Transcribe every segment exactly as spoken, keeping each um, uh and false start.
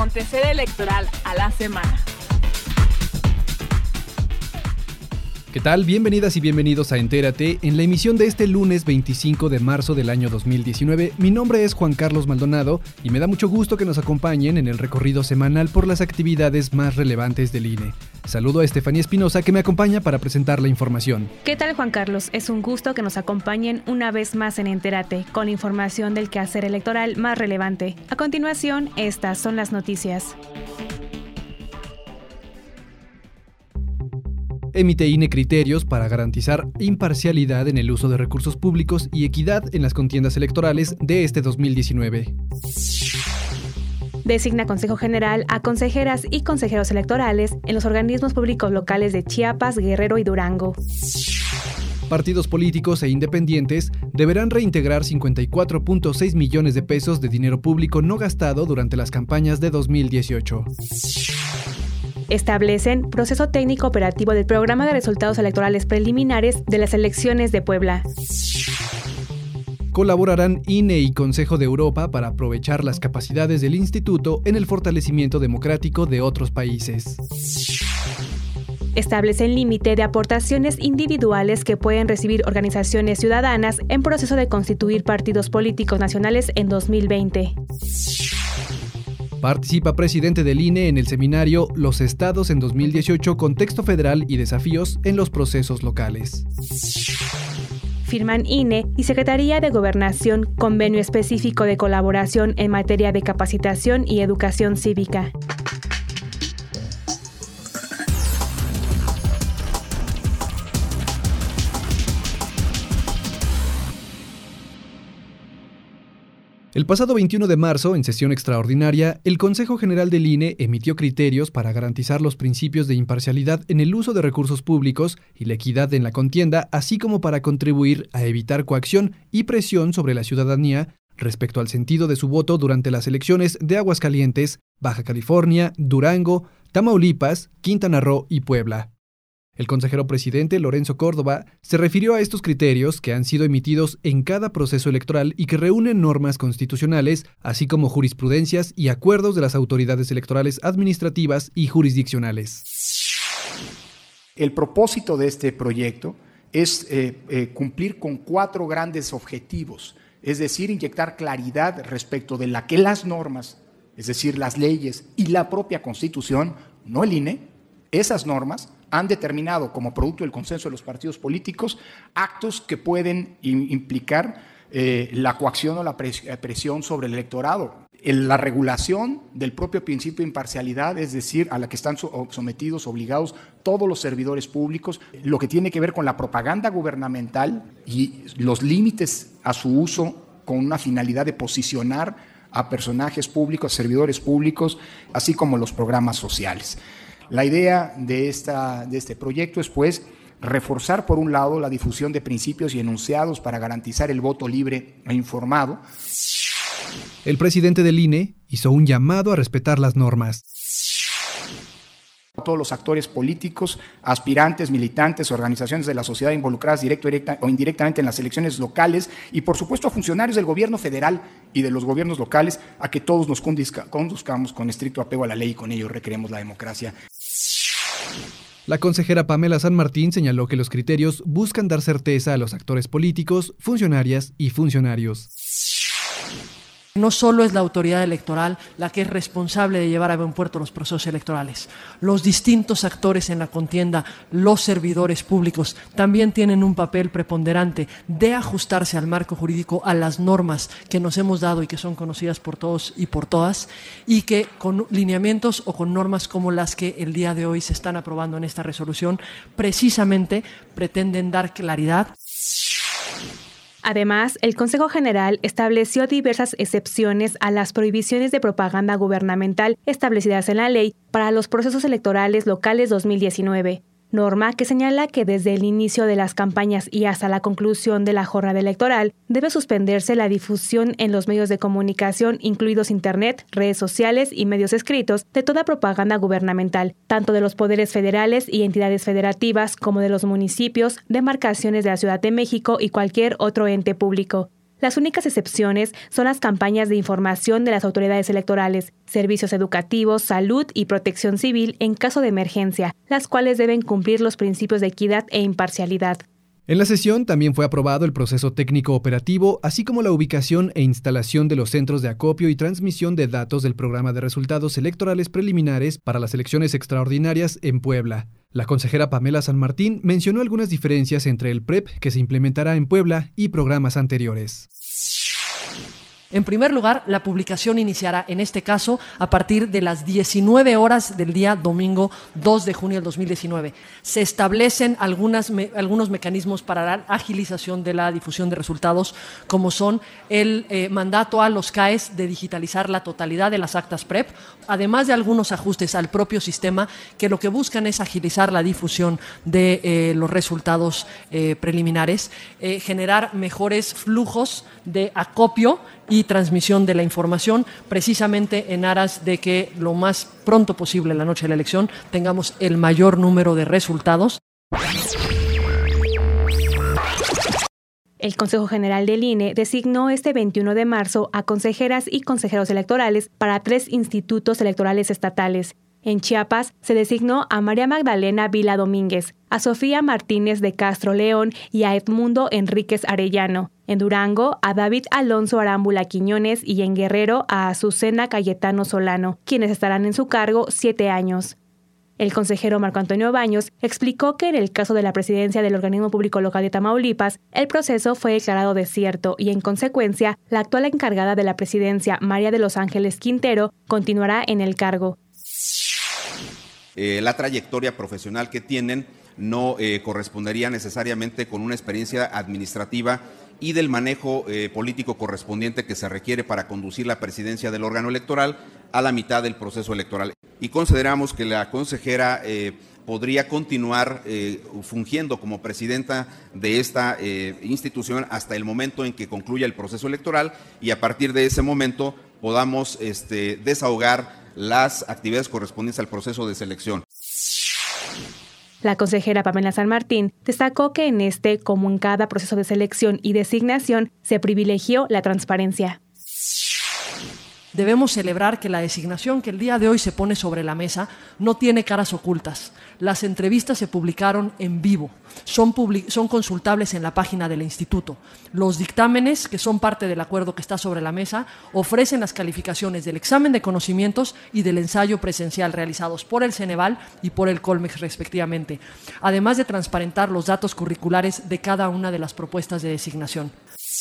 acontecer electoral a la semana. ¿Qué tal? Bienvenidas y bienvenidos a Entérate. En la emisión de este lunes veinticinco de marzo del año dos mil diecinueve, mi nombre es Juan Carlos Maldonado y me da mucho gusto que nos acompañen en el recorrido semanal por las actividades más relevantes del I N E. Saludo a Estefanía Espinosa, que me acompaña para presentar la información. ¿Qué tal, Juan Carlos? Es un gusto que nos acompañen una vez más en Entérate, con la información del quehacer electoral más relevante. A continuación, estas son las noticias. Emite I N E criterios para garantizar imparcialidad en el uso de recursos públicos y equidad en las contiendas electorales de este dos mil diecinueve. Designa Consejo General a consejeras y consejeros electorales en los organismos públicos locales de Chiapas, Guerrero y Durango. Partidos políticos e independientes deberán reintegrar cincuenta y cuatro punto seis millones de pesos de dinero público no gastado durante las campañas de dos mil dieciocho. Establecen proceso técnico operativo del programa de resultados electorales preliminares de las elecciones de Puebla. Colaborarán I N E y Consejo de Europa para aprovechar las capacidades del instituto en el fortalecimiento democrático de otros países. Establecen límite de aportaciones individuales que pueden recibir organizaciones ciudadanas en proceso de constituir partidos políticos nacionales en dos mil veinte. Participa presidente del I N E en el seminario Los Estados en dos mil dieciocho, Contexto Federal y Desafíos en los Procesos Locales. Firman I N E y Secretaría de Gobernación convenio específico de colaboración en materia de capacitación y educación cívica. El pasado veintiuno de marzo, en sesión extraordinaria, el Consejo General del I N E emitió criterios para garantizar los principios de imparcialidad en el uso de recursos públicos y la equidad en la contienda, así como para contribuir a evitar coacción y presión sobre la ciudadanía respecto al sentido de su voto durante las elecciones de Aguascalientes, Baja California, Durango, Tamaulipas, Quintana Roo y Puebla. El consejero presidente, Lorenzo Córdoba, se refirió a estos criterios que han sido emitidos en cada proceso electoral y que reúnen normas constitucionales, así como jurisprudencias y acuerdos de las autoridades electorales administrativas y jurisdiccionales. El propósito de este proyecto es eh, eh, cumplir con cuatro grandes objetivos, es decir, inyectar claridad respecto de la que las normas, es decir, las leyes y la propia Constitución, no el I N E, esas normas han determinado como producto del consenso de los partidos políticos actos que pueden implicar eh, la coacción o la presión sobre el electorado. La regulación del propio principio de imparcialidad, es decir, a la que están sometidos, obligados todos los servidores públicos, lo que tiene que ver con la propaganda gubernamental y los límites a su uso con una finalidad de posicionar a personajes públicos, a servidores públicos, así como los programas sociales. La idea de, esta, de este proyecto es, pues, reforzar, por un lado, la difusión de principios y enunciados para garantizar el voto libre e informado. El presidente del I N E hizo un llamado a respetar las normas. Todos los actores políticos, aspirantes, militantes, organizaciones de la sociedad involucradas directo, directa o indirectamente en las elecciones locales y, por supuesto, a funcionarios del gobierno federal y de los gobiernos locales, a que todos nos conduzcamos con estricto apego a la ley y con ello recreemos la democracia. La consejera Pamela San Martín señaló que los criterios buscan dar certeza a los actores políticos, funcionarias y funcionarios. No solo es la autoridad electoral la que es responsable de llevar a buen puerto los procesos electorales. Los distintos actores en la contienda, los servidores públicos, también tienen un papel preponderante de ajustarse al marco jurídico, a las normas que nos hemos dado y que son conocidas por todos y por todas, y que con lineamientos o con normas como las que el día de hoy se están aprobando en esta resolución, precisamente pretenden dar claridad. Además, el Consejo General estableció diversas excepciones a las prohibiciones de propaganda gubernamental establecidas en la ley para los procesos electorales locales dos mil diecinueve. norma que señala que desde el inicio de las campañas y hasta la conclusión de la jornada electoral debe suspenderse la difusión en los medios de comunicación, incluidos Internet, redes sociales y medios escritos, de toda propaganda gubernamental, tanto de los poderes federales y entidades federativas como de los municipios, demarcaciones de la Ciudad de México y cualquier otro ente público. Las únicas excepciones son las campañas de información de las autoridades electorales, servicios educativos, salud y protección civil en caso de emergencia, las cuales deben cumplir los principios de equidad e imparcialidad. En la sesión también fue aprobado el proceso técnico operativo, así como la ubicación e instalación de los centros de acopio y transmisión de datos del programa de resultados electorales preliminares para las elecciones extraordinarias en Puebla. La consejera Pamela San Martín mencionó algunas diferencias entre el P R E P que se implementará en Puebla y programas anteriores. En primer lugar, la publicación iniciará, en este caso, a partir de las diecinueve horas del día domingo dos de junio del dos mil diecinueve. Se establecen algunas, me, algunos mecanismos para la agilización de la difusión de resultados, como son el eh, mandato a los C A Es de digitalizar la totalidad de las actas P R E P, además de algunos ajustes al propio sistema que lo que buscan es agilizar la difusión de eh, los resultados eh, preliminares, eh, generar mejores flujos de acopio y transmisión de la información, precisamente en aras de que lo más pronto posible, la noche de la elección, tengamos el mayor número de resultados. El Consejo General del I N E designó este veintiuno de marzo a consejeras y consejeros electorales para tres institutos electorales estatales. En Chiapas se designó a María Magdalena Vila Domínguez, a Sofía Martínez de Castro León y a Edmundo Enríquez Arellano. En Durango, a David Alonso Arámbula Quiñones y en Guerrero a Azucena Cayetano Solano, quienes estarán en su cargo siete años. El consejero Marco Antonio Baños explicó que en el caso de la presidencia del Organismo Público Local de Tamaulipas, el proceso fue declarado desierto y, en consecuencia, la actual encargada de la presidencia, María de los Ángeles Quintero, continuará en el cargo. Eh, la trayectoria profesional que tienen no eh, correspondería necesariamente con una experiencia administrativa y del manejo eh, político correspondiente que se requiere para conducir la presidencia del órgano electoral a la mitad del proceso electoral. Y consideramos que la consejera eh, podría continuar eh, fungiendo como presidenta de esta eh, institución hasta el momento en que concluya el proceso electoral y a partir de ese momento podamos este, desahogar las actividades correspondientes al proceso de selección. La consejera Pamela San Martín destacó que en este, como en cada proceso de selección y designación, se privilegió la transparencia. Debemos celebrar que la designación que el día de hoy se pone sobre la mesa no tiene caras ocultas. Las entrevistas se publicaron en vivo, son, public- son consultables en la página del instituto. Los dictámenes, que son parte del acuerdo que está sobre la mesa, ofrecen las calificaciones del examen de conocimientos y del ensayo presencial realizados por el Ceneval y por el Colmex respectivamente, además de transparentar los datos curriculares de cada una de las propuestas de designación.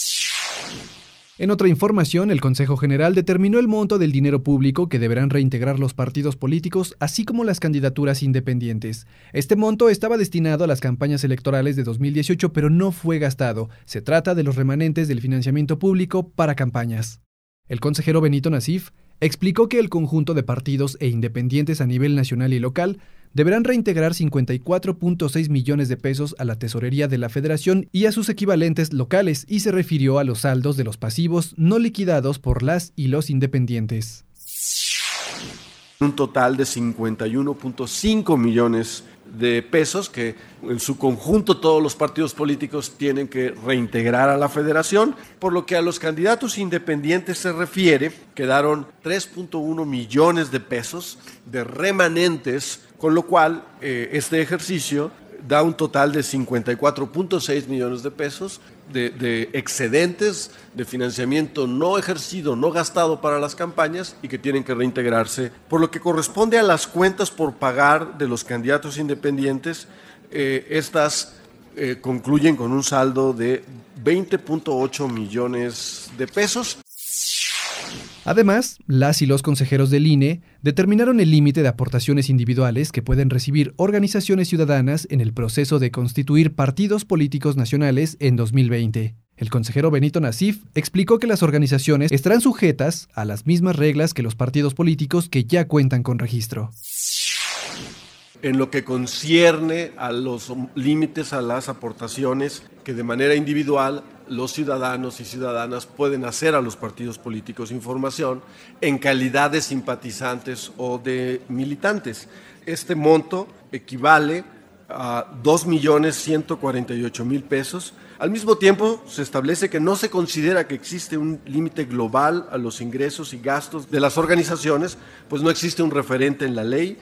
En otra información, el Consejo General determinó el monto del dinero público que deberán reintegrar los partidos políticos, así como las candidaturas independientes. Este monto estaba destinado a las campañas electorales de dos mil dieciocho, pero no fue gastado. Se trata de los remanentes del financiamiento público para campañas. El consejero Benito Nasif explicó que el conjunto de partidos e independientes a nivel nacional y local deberán reintegrar cincuenta y cuatro punto seis millones de pesos a la tesorería de la Federación y a sus equivalentes locales, y se refirió a los saldos de los pasivos no liquidados por las y los independientes. Un total de cincuenta y uno punto cinco millones de pesos que en su conjunto todos los partidos políticos tienen que reintegrar a la Federación, por lo que a los candidatos independientes se refiere, quedaron tres punto uno millones de pesos de remanentes, con lo cual eh, este ejercicio da un total de cincuenta y cuatro punto seis millones de pesos de, de excedentes de financiamiento no ejercido, no gastado para las campañas y que tienen que reintegrarse. Por lo que corresponde a las cuentas por pagar de los candidatos independientes, eh, estas eh, concluyen con un saldo de veinte punto ocho millones de pesos. Además, las y los consejeros del I N E determinaron el límite de aportaciones individuales que pueden recibir organizaciones ciudadanas en el proceso de constituir partidos políticos nacionales en dos mil veinte. El consejero Benito Nasif explicó que las organizaciones estarán sujetas a las mismas reglas que los partidos políticos que ya cuentan con registro. En lo que concierne a los límites a las aportaciones que de manera individual los ciudadanos y ciudadanas pueden hacer a los partidos políticos información en calidad de simpatizantes o de militantes. Este monto equivale a dos millones ciento cuarenta y ocho mil pesos, Al mismo tiempo, se establece que no se considera que existe un límite global a los ingresos y gastos de las organizaciones, pues no existe un referente en la ley.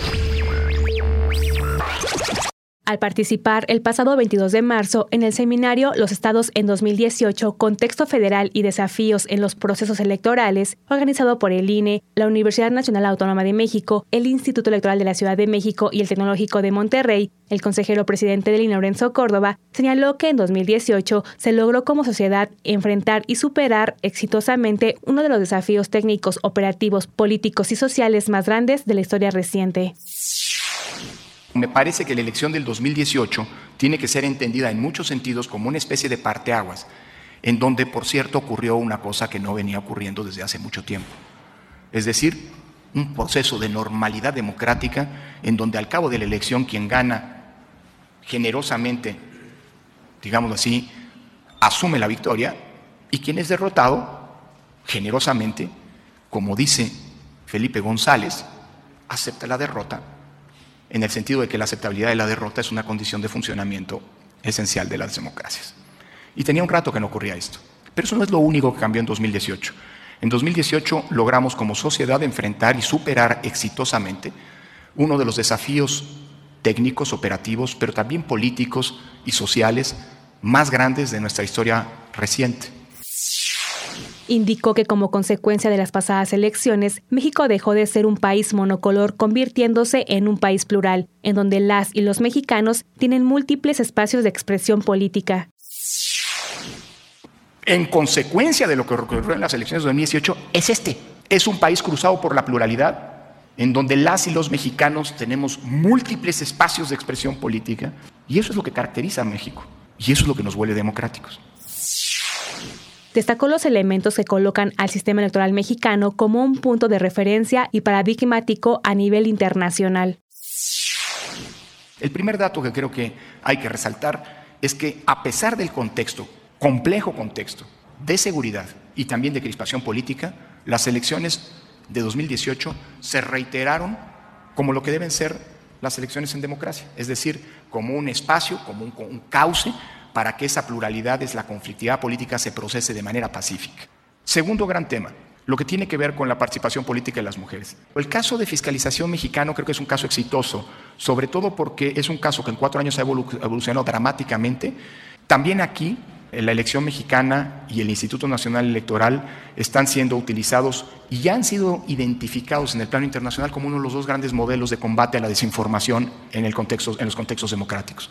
Al participar el pasado veintidós de marzo en el seminario Los Estados en dos mil dieciocho, Contexto Federal y Desafíos en los Procesos Electorales, organizado por el I N E, la Universidad Nacional Autónoma de México, el Instituto Electoral de la Ciudad de México y el Tecnológico de Monterrey, el consejero presidente del I N E, Lorenzo Córdoba, señaló que en dos mil dieciocho se logró como sociedad enfrentar y superar exitosamente uno de los desafíos técnicos, operativos, políticos y sociales más grandes de la historia reciente. Me parece que la elección del dos mil dieciocho tiene que ser entendida en muchos sentidos como una especie de parteaguas, en donde, por cierto, ocurrió una cosa que no venía ocurriendo desde hace mucho tiempo. Es decir, un proceso de normalidad democrática en donde al cabo de la elección quien gana generosamente, digámoslo así, asume la victoria y quien es derrotado generosamente, como dice Felipe González, acepta la derrota, en el sentido de que la aceptabilidad de la derrota es una condición de funcionamiento esencial de las democracias. Y tenía un rato que no ocurría esto. Pero eso no es lo único que cambió en dos mil dieciocho. En dos mil dieciocho logramos como sociedad enfrentar y superar exitosamente uno de los desafíos técnicos, operativos, pero también políticos y sociales más grandes de nuestra historia reciente. Indicó que como consecuencia de las pasadas elecciones, México dejó de ser un país monocolor convirtiéndose en un país plural, en donde las y los mexicanos tienen múltiples espacios de expresión política. En consecuencia de lo que ocurrió en las elecciones de dos mil dieciocho, es este. Es un país cruzado por la pluralidad, en donde las y los mexicanos tenemos múltiples espacios de expresión política, y eso es lo que caracteriza a México, y eso es lo que nos vuelve democráticos. Destacó los elementos que colocan al sistema electoral mexicano como un punto de referencia y paradigmático a nivel internacional. El primer dato que creo que hay que resaltar es que a pesar del contexto, complejo contexto, de seguridad y también de crispación política, las elecciones de dos mil dieciocho se reiteraron como lo que deben ser las elecciones en democracia, es decir, como un espacio, como un, un cauce para que esa pluralidad, es la conflictividad política, se procese de manera pacífica. Segundo gran tema, lo que tiene que ver con la participación política de las mujeres. El caso de fiscalización mexicano creo que es un caso exitoso, sobre todo porque es un caso que en cuatro años ha evolucionado dramáticamente. También aquí, la elección mexicana y el Instituto Nacional Electoral están siendo utilizados y ya han sido identificados en el plano internacional como uno de los dos grandes modelos de combate a la desinformación en, el contexto, en los contextos democráticos.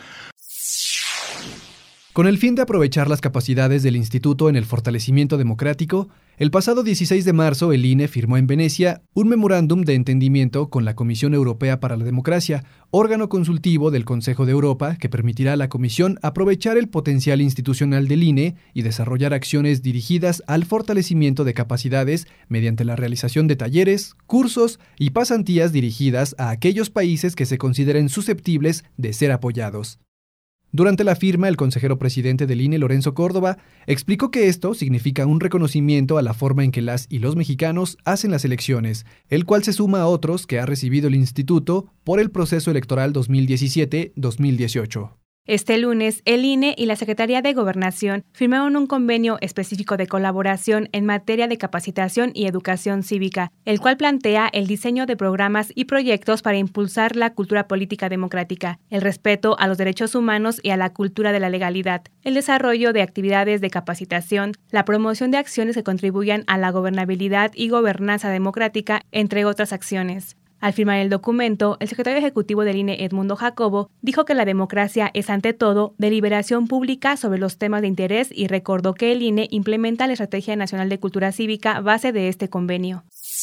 Con el fin de aprovechar las capacidades del Instituto en el fortalecimiento democrático, el pasado dieciséis de marzo el I N E firmó en Venecia un memorándum de entendimiento con la Comisión Europea para la Democracia, órgano consultivo del Consejo de Europa que permitirá a la Comisión aprovechar el potencial institucional del I N E y desarrollar acciones dirigidas al fortalecimiento de capacidades mediante la realización de talleres, cursos y pasantías dirigidas a aquellos países que se consideren susceptibles de ser apoyados. Durante la firma, el consejero presidente del I N E, Lorenzo Córdoba, explicó que esto significa un reconocimiento a la forma en que las y los mexicanos hacen las elecciones, el cual se suma a otros que ha recibido el Instituto por el proceso electoral dos mil diecisiete dos mil dieciocho. Este lunes, el I N E y la Secretaría de Gobernación firmaron un convenio específico de colaboración en materia de capacitación y educación cívica, el cual plantea el diseño de programas y proyectos para impulsar la cultura política democrática, el respeto a los derechos humanos y a la cultura de la legalidad, el desarrollo de actividades de capacitación, la promoción de acciones que contribuyan a la gobernabilidad y gobernanza democrática, entre otras acciones. Al firmar el documento, el secretario ejecutivo del I N E, Edmundo Jacobo, dijo que la democracia es ante todo deliberación pública sobre los temas de interés y recordó que el I N E implementa la Estrategia Nacional de Cultura Cívica base de este convenio.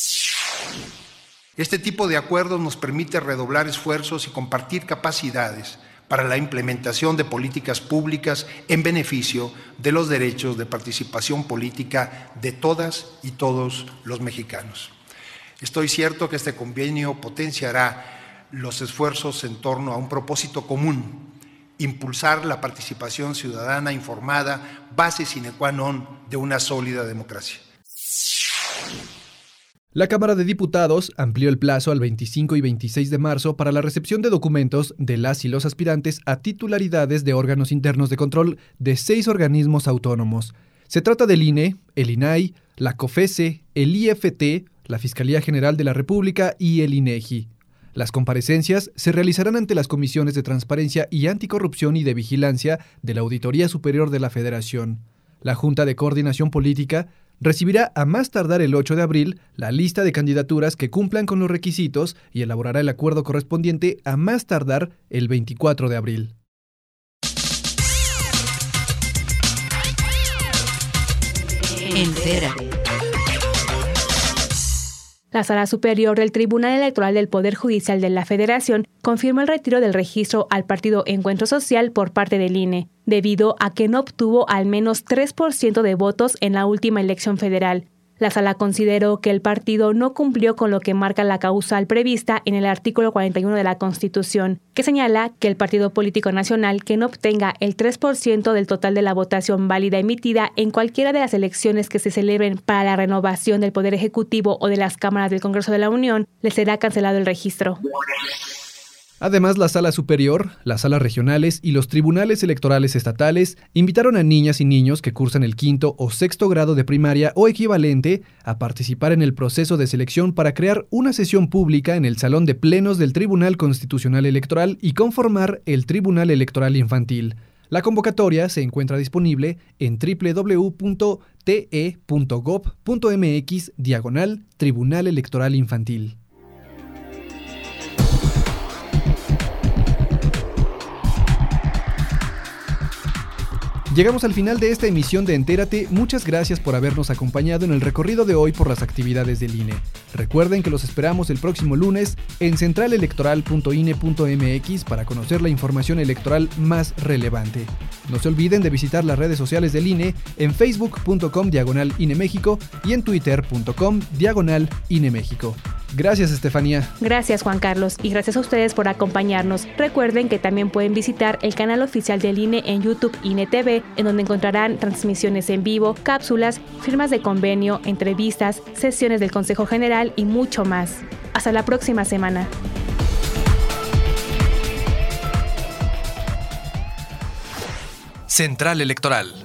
Este tipo de acuerdos nos permite redoblar esfuerzos y compartir capacidades para la implementación de políticas públicas en beneficio de los derechos de participación política de todas y todos los mexicanos. Estoy cierto que este convenio potenciará los esfuerzos en torno a un propósito común, impulsar la participación ciudadana informada, base sine qua non de una sólida democracia. La Cámara de Diputados amplió el plazo al veinticinco y veintiséis de marzo para la recepción de documentos de las y los aspirantes a titularidades de órganos internos de control de seis organismos autónomos. Se trata del I N E, el I N A I, la COFESE, el I F T, la Fiscalía General de la República y el INEGI. Las comparecencias se realizarán ante las comisiones de Transparencia y Anticorrupción y de Vigilancia de la Auditoría Superior de la Federación. La Junta de Coordinación Política recibirá a más tardar el ocho de abril la lista de candidaturas que cumplan con los requisitos y elaborará el acuerdo correspondiente a más tardar el veinticuatro de abril. Entérate. La Sala Superior del Tribunal Electoral del Poder Judicial de la Federación confirmó el retiro del registro al partido Encuentro Social por parte del I N E, debido a que no obtuvo al menos tres por ciento de votos en la última elección federal. La Sala consideró que el partido no cumplió con lo que marca la causal prevista en el artículo cuarenta y uno de la Constitución, que señala que el partido político nacional que no obtenga el tres por ciento del total de la votación válida emitida en cualquiera de las elecciones que se celebren para la renovación del Poder Ejecutivo o de las cámaras del Congreso de la Unión, le será cancelado el registro. Además, la Sala Superior, las salas regionales y los tribunales electorales estatales invitaron a niñas y niños que cursan el quinto o sexto grado de primaria o equivalente a participar en el proceso de selección para crear una sesión pública en el Salón de Plenos del Tribunal Constitucional Electoral y conformar el Tribunal Electoral Infantil. La convocatoria se encuentra disponible en doble u doble u doble u punto te punto gob punto eme equis diagonal Tribunal Electoral Infantil. Llegamos al final de esta emisión de Entérate. Muchas gracias por habernos acompañado en el recorrido de hoy por las actividades del I N E. Recuerden que los esperamos el próximo lunes en central electoral punto i ene punto eme equis para conocer la información electoral más relevante. No se olviden de visitar las redes sociales del I N E en facebook punto com diagonal I N E México y en twitter punto com diagonal I N E México. Gracias, Estefanía. Gracias, Juan Carlos, y gracias a ustedes por acompañarnos. Recuerden que también pueden visitar el canal oficial del I N E en YouTube I N E T V, en donde encontrarán transmisiones en vivo, cápsulas, firmas de convenio, entrevistas, sesiones del Consejo General y mucho más. Hasta la próxima semana. Central Electoral.